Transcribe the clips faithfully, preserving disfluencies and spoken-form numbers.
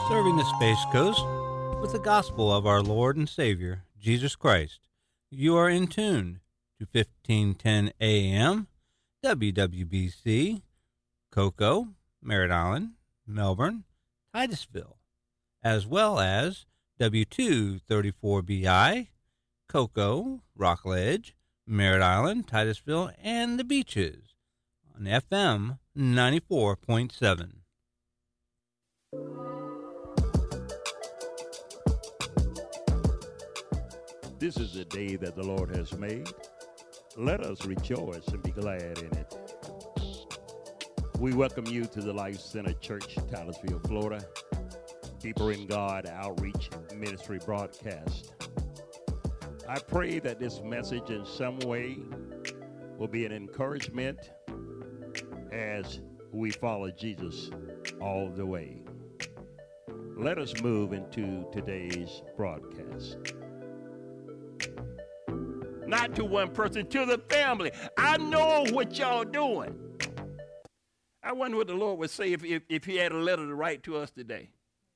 serving the Space Coast with the gospel of our Lord and Savior, Jesus Christ. You are in tune to fifteen ten A M, W W B C, Cocoa, Merritt Island, Melbourne, Titusville, as well as W two thirty-four B I, Cocoa, Rockledge, Merritt Island, Titusville, and the Beaches on F M ninety-four point seven. This is the day that the Lord has made. Let us rejoice and be glad in it. We welcome you to the Life Center Church, Titusville, Florida. Deeper in God Outreach Ministry broadcast. I pray that this message in some way will be an encouragement as we follow Jesus all the way. Let us move into today's broadcast. Not to one person, to the family. I know what y'all doing. I wonder what the Lord would say if, if, if he had a letter to write to us today.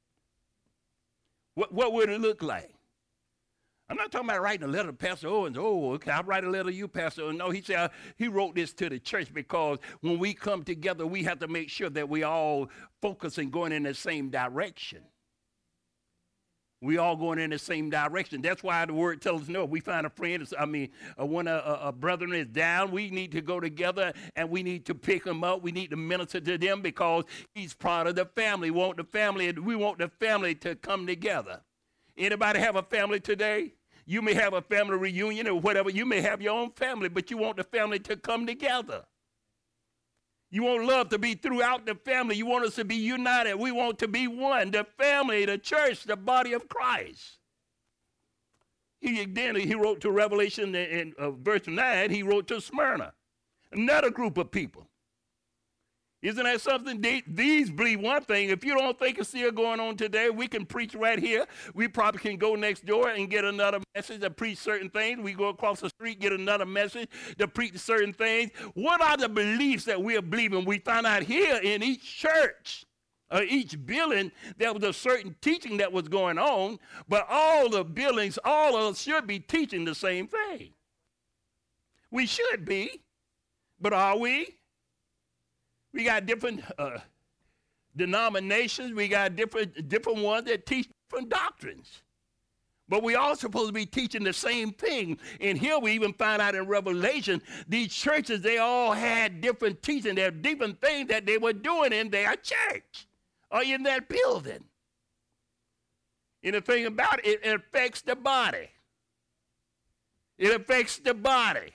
What, what would it look like? I'm not talking about writing a letter to Pastor Owens. Oh, okay, I'll write a letter to you, Pastor Owens. No, he said uh, he wrote this to the church because when we come together, we have to make sure that we all focus and going in the same direction. We all going in the same direction. That's why the word tells us, no, if we find a friend, I mean, uh, when a, a, a brethren is down, we need to go together and we need to pick him up. We need to minister to them because he's part of the family. We want the family, we want the family to come together. Anybody have a family today? You may have a family reunion or whatever. You may have your own family, but you want the family to come together. You want love to be throughout the family. You want us to be united. We want to be one, the family, the church, the body of Christ. He then he wrote to Revelation in, in uh, verse nine, he wrote to Smyrna, another group of people. Isn't that something? They, these believe one thing. If you don't think it's still going on today, we can preach right here. We probably can go next door and get another message to preach certain things. We go across the street, get another message to preach certain things. What are the beliefs that we're believing? We find out here in each church, or each building, there was a certain teaching that was going on, but all the buildings, all of us should be teaching the same thing. We should be, but are we? We got different uh, denominations. We got different different ones that teach different doctrines. But we all supposed to be teaching the same thing. And here we even find out in Revelation, these churches, they all had different teaching. There are different things that they were doing in their church or in that building. And the thing about it, it affects the body. It affects the body.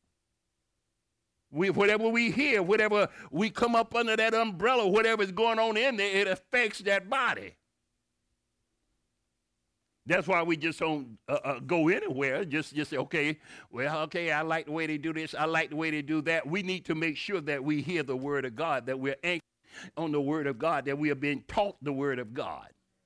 We, whatever we hear, whatever we come up under that umbrella, whatever is going on in there, it affects that body. That's why we just don't uh, uh, go anywhere. Just, just say, okay, well, okay, I like the way they do this. I like the way they do that. We need to make sure that we hear the word of God, that we're anchored on the word of God, that we are being taught the word of God.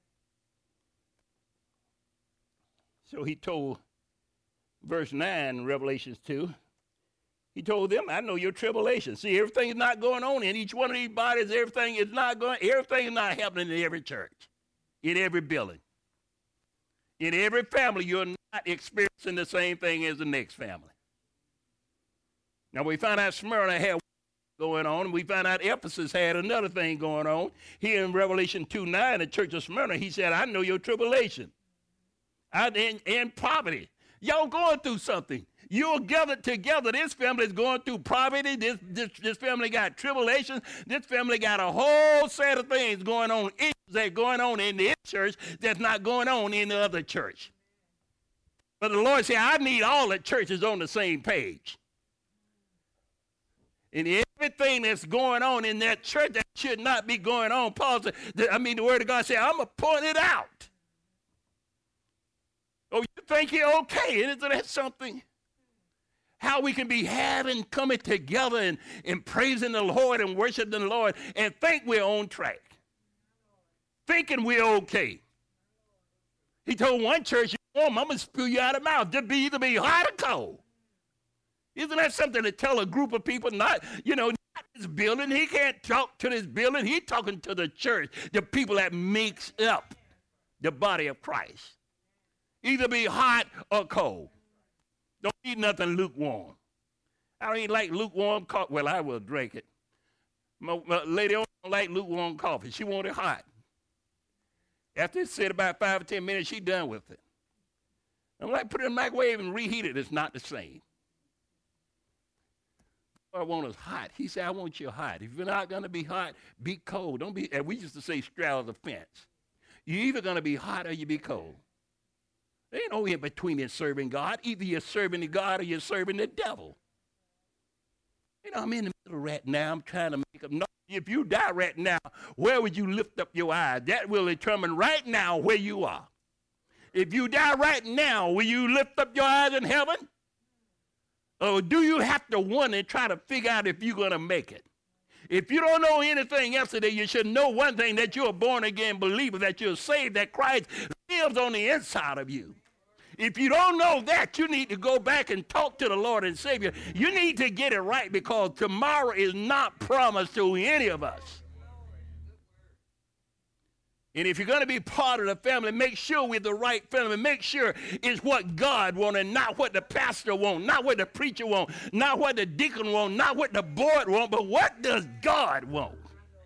So he told, verse nine, Revelations two, he told them, I know your tribulation. See, everything is not going on in each one of these bodies. Everything is not going, everything is not happening in every church, in every building. In every family, you're not experiencing the same thing as the next family. Now, we find out Smyrna had going on, and we find out Ephesus had another thing going on. Here in Revelation two nine, the church of Smyrna, he said, I know your tribulation I, and, and poverty. Y'all going through something. You're gathered together. This family is going through poverty. This, this, this family got tribulation. This family got a whole set of things going on, issues that are going on in this church that's not going on in the other church. But the Lord said, I need all the churches on the same page. And everything that's going on in that church that should not be going on, Paul said, I mean, the word of God said, I'm going to point it out. Oh, you think you're okay? Isn't that something? How we can be having, coming together and, and praising the Lord and worshiping the Lord and think we're on track. Thinking we're okay. He told one church, I'm going to spew you out of the mouth. Just be either be hot or cold. Isn't that something to tell a group of people not, you know, not this building. He can't talk to this building. He's talking to the church, the people that makes up the body of Christ. Either be hot or cold. Don't eat nothing lukewarm. I don't even like lukewarm coffee. Well, I will drink it. My, my lady don't like lukewarm coffee. She want it hot. After it sit about five or ten minutes, she done with it. I'm like, put it in the microwave and reheat it. It's not the same. I want us hot. He said, I want you hot. If you're not going to be hot, be cold. Don't be, and we used to say straddle the fence. You're either going to be hot or you be cold. There ain't no in between in serving God. Either you're serving the God or you're serving the devil. You know, I'm in the middle right now. I'm trying to make up. No, if you die right now, where would you lift up your eyes? That will determine right now where you are. If you die right now, will you lift up your eyes in heaven? Or do you have to wonder and try to figure out if you're going to make it? If you don't know anything else today, you should know one thing, that you're a born-again believer, that you're saved, that Christ lives on the inside of you. If you don't know that, you need to go back and talk to the Lord and Savior. You need to get it right, because tomorrow is not promised to any of us. And if you're going to be part of the family, make sure we're the right family. Make sure it's what God wants and not what the pastor wants, not what the preacher wants, not what the deacon wants, not what the board wants, but what does God want?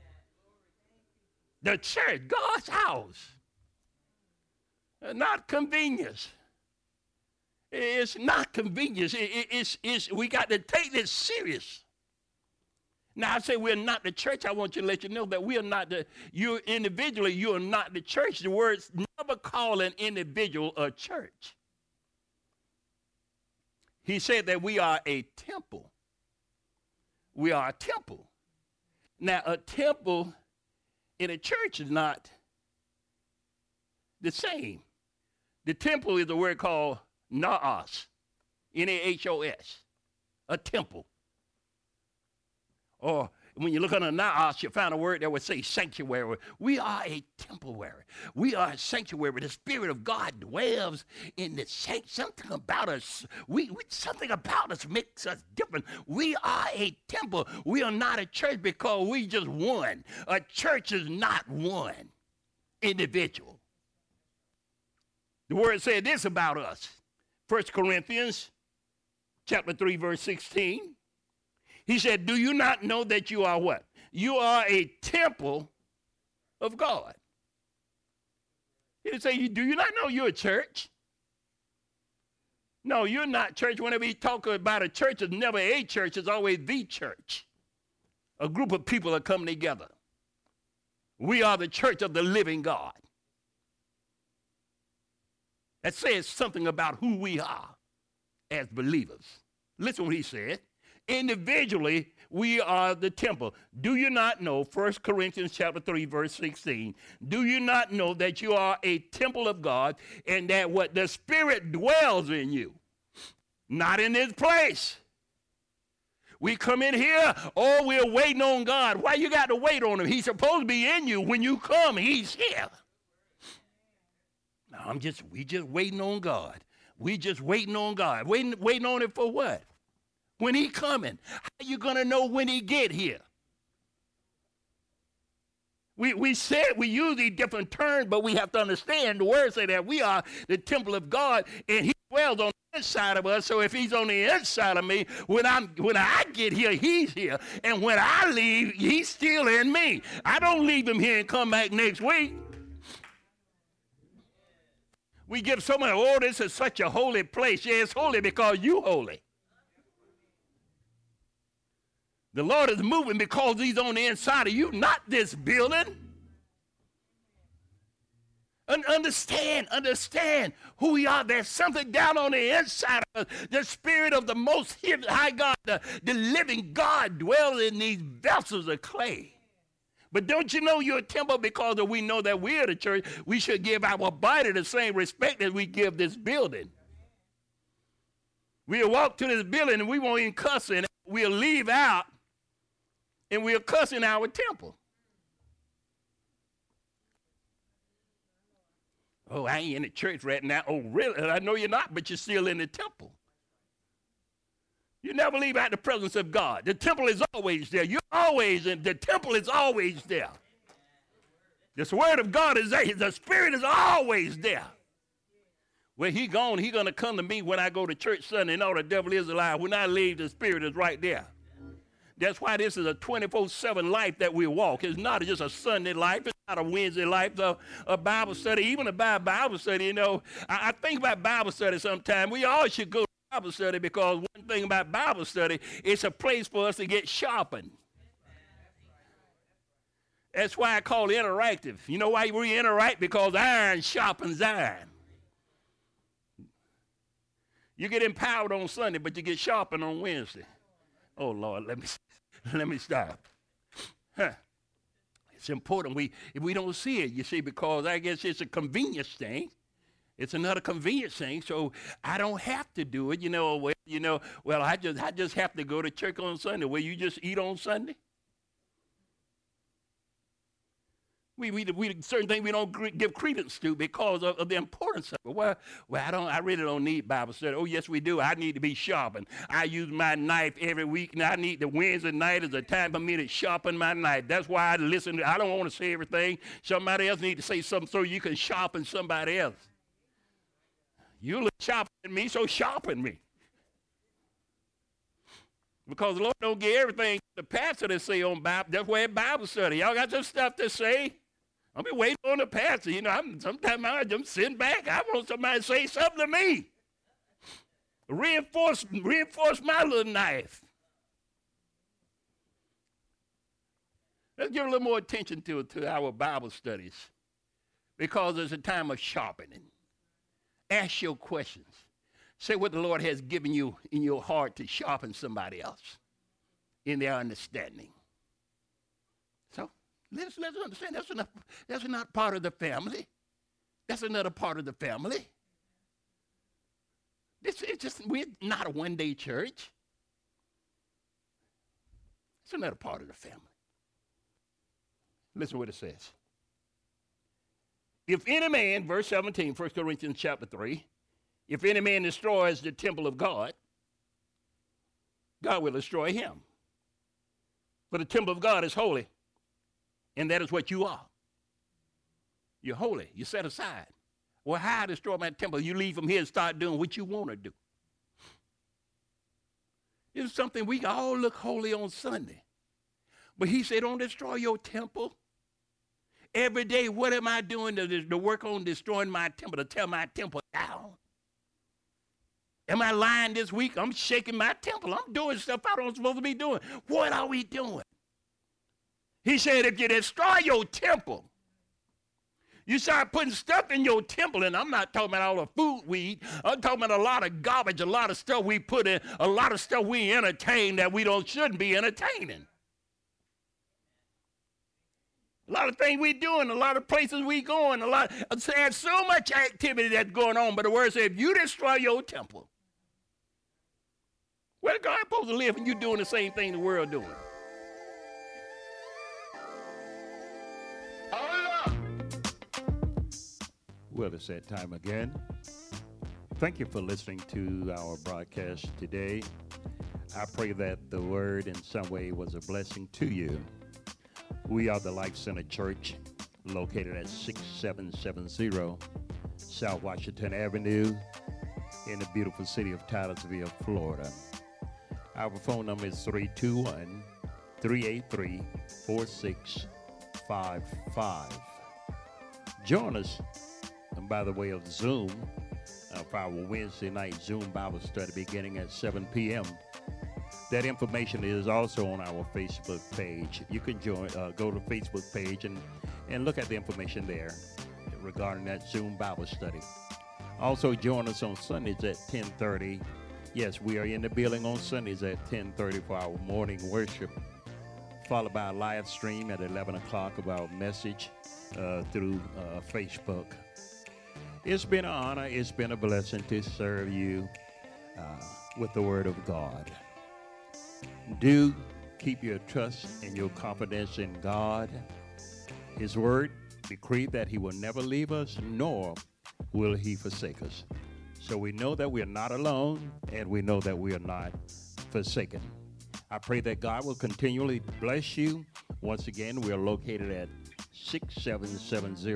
The church, God's house. Not convenience. It's not convenience. It, it, it's, it's, we got to take this serious. Now, I say we're not the church. I want you to let you know that we are not the, you individually, you are not the church. The words never call an individual a church. He said that we are a temple. We are a temple. Now, a temple in a church is not the same. The temple is a word called naos, N A H O S, a temple. Or when you look on the naos, you find a word that would say sanctuary. We are a temporary. We are a sanctuary. The Spirit of God dwells in the sanctuary. Something about us, we, we something about us makes us different. We are a temple. We are not a church because we just one. A church is not one individual. The word said this about us. First Corinthians chapter three, verse sixteen. He said, do you not know that you are what? You are a temple of God. He didn't say, do you not know you're a church? No, you're not church. Whenever he talks about a church, it's never a church. It's always the church. A group of people are coming together. We are the church of the living God. That says something about who we are as believers. Listen what he said. Individually, we are the temple. Do you not know, First Corinthians chapter three, verse sixteen, do you not know that you are a temple of God and that what the Spirit dwells in you? Not in this place. We come in here, oh, we're waiting on God. Why you got to wait on him? He's supposed to be in you. When you come, he's here. No, I'm just, we just waiting on God. We just waiting on God. Waiting, waiting on him for what? When he coming. How you going to know when he get here? We, we said we use these different terms, but we have to understand the words say that we are the temple of God, and he dwells on the inside of us. So if he's on the inside of me, when I'm when I get here, he's here. And when I leave, he's still in me. I don't leave him here and come back next week. We give so much, oh, this is such a holy place. Yeah, it's holy because you holy. The Lord is moving because he's on the inside of you, not this building. And understand, understand who we are. There's something down on the inside of us. The Spirit of the Most High God, the, the living God, dwells in these vessels of clay. But don't you know you're a temple? Because if we know that we're the church, we should give our body the same respect as we give this building. We'll walk to this building and we won't even cuss in it. We'll leave out and we'll cuss in our temple. Oh, I ain't in the church right now. Oh, really? I know you're not, but you're still in the temple. You never leave out the presence of God. The temple is always there. You're always in. The temple is always there. This word of God is there. The Spirit is always there. Where he gone, he going to come to me when I go to church Sunday. No, the devil is alive. When I leave, the Spirit is right there. That's why this is a twenty-four seven life that we walk. It's not just a Sunday life. It's not a Wednesday life, a, a Bible study. Even a Bible study, you know, I, I think about Bible study sometimes. We all should go to Bible study because one thing about Bible study, it's a place for us to get sharpened. That's why I call it interactive. You know why we interact? Because iron sharpens iron. You get empowered on Sunday, but you get sharpened on Wednesday. Oh, Lord, let me let me stop. Huh. It's important. We if we don't see it, you see, because I guess it's a convenience thing. It's another convenience thing, so I don't have to do it. You know, well, you know, well, I just I just have to go to church on Sunday. Well, you just eat on Sunday. We, we, we certain things we don't gr- give credence to because of, of the importance of it. Well, well, I don't. I really don't need Bible study. Oh, yes, we do. I need to be sharpened. I use my knife every week, and I need the Wednesday night as a time for me to sharpen my knife. That's why I listen. To, I don't want to say everything. Somebody else needs to say something so you can sharpen somebody else. You look sharper than me, so sharpen me. Because the Lord don't get everything the pastor to say on Bible. That's why Bible study. Y'all got some stuff to say. I'll be waiting on the pastor. You know, I'm, sometimes I'm just sitting back. I want somebody to say something to me. Reinforce, reinforce my little knife. Let's give a little more attention to, to our Bible studies because it's a time of sharpening. Ask your questions. Say what the Lord has given you in your heart to sharpen somebody else in their understanding. So let's, let's understand that's not, that's not part of the family. That's another part of the family. This is just, we're not a one-day church. It's another part of the family. Listen to what it says. If any man, verse seventeen, First Corinthians chapter three, if any man destroys the temple of God, God will destroy him. For the temple of God is holy, and that is what you are. You're holy. You're set aside. Well, how I destroy my temple? You leave from here and start doing what you want to do. It's something we all look holy on Sunday. But he said, don't destroy your temple. Every day, what am I doing to, to work on destroying my temple, to tear my temple down? Am I lying this week? I'm shaking my temple. I'm doing stuff I don't supposed to be doing. What are we doing? He said, if you destroy your temple, you start putting stuff in your temple, and I'm not talking about all the food we eat. I'm talking about a lot of garbage, a lot of stuff we put in, a lot of stuff we entertain that we don't shouldn't be entertaining. A lot of things we doing, a lot of places we going, a lot. There's so much activity that's going on, but the word says, if you destroy your temple, where God supposed to live and you doing the same thing the world doing? Well, it's that time again. Thank you for listening to our broadcast today. I pray that the word in some way was a blessing to you. We are the Life Center Church, located at six seven seven zero South Washington Avenue in the beautiful city of Titusville, Florida. Our phone number is three two one, three eight three, four six five five. Join us and by the way of Zoom uh, for our Wednesday night Zoom Bible study beginning at seven p.m. That information is also on our Facebook page. You can join, uh, go to the Facebook page and, and look at the information there regarding that Zoom Bible study. Also join us on Sundays at ten thirty. Yes, we are in the building on Sundays at ten thirty for our morning worship, followed by a live stream at eleven o'clock of our message uh, through uh, Facebook. It's been an honor. It's been a blessing to serve you uh, with the Word of God. Do keep your trust and your confidence in God. His word decreed that he will never leave us, nor will he forsake us. So we know that we are not alone, and we know that we are not forsaken. I pray that God will continually bless you. Once again, we are located at six seven seven zero